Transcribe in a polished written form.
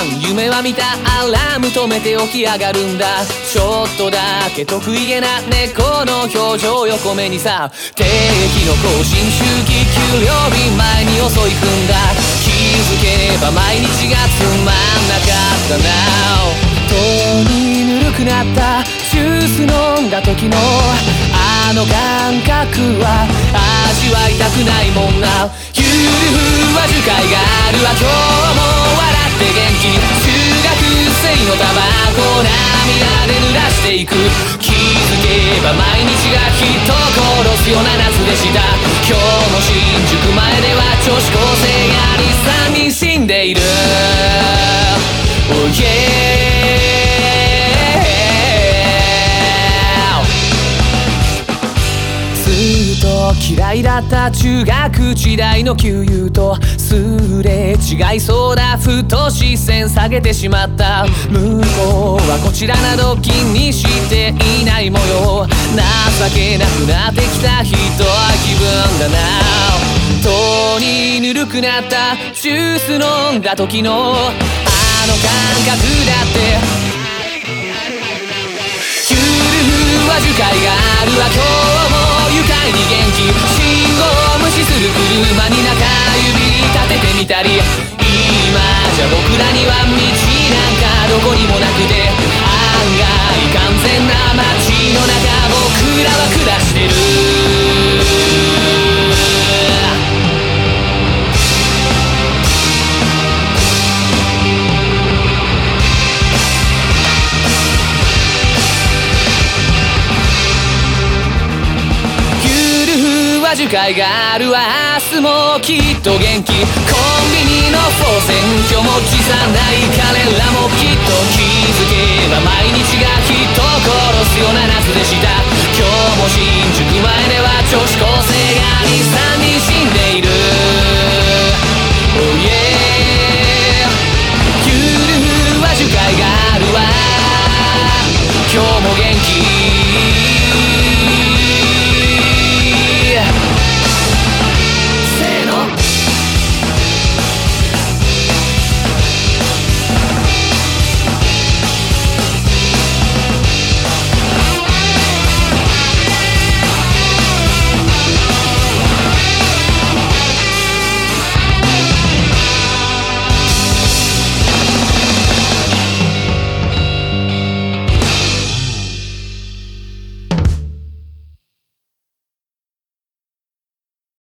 夢は見たアラーム止めて起き上がるんだ。ちょっとだけ得意げな猫の表情横目にさ、定期の更新周期給料日前に遅い踏んだ。気づけば毎日がつまんなかったな。とにぬるくなったジュース飲んだ時のあの感覚は味わいたくないもんな。ゆるふわ樹海があるわ今日も笑って元気に中学生のタバコを涙で濡らしていく。気づけば毎日が人殺すような夏でした。今日も新宿前では女子高生が3人死んでいる。Oh yeahずっと嫌いだった中学時代の旧友とすれ違いそうだ。ふと視線下げてしまった。向こうはこちらなど気にしていない模様。情けなくなってきたひどい気分だな。とにぬるくなったジュース飲んだ時のあの感覚だってゆるふわ樹海があるわ今日も愉快に元気。信号無視する車に中指立ててみたり。今じゃ僕らには道なんかどこにもなくて案外完全な街の中僕らは暮らしてる。樹海があるわ明日もきっと元気。コンビニのフォー選挙も辞さない彼らもきっと気づけば毎日が人殺すような夏でした。今日も新宿前では女子高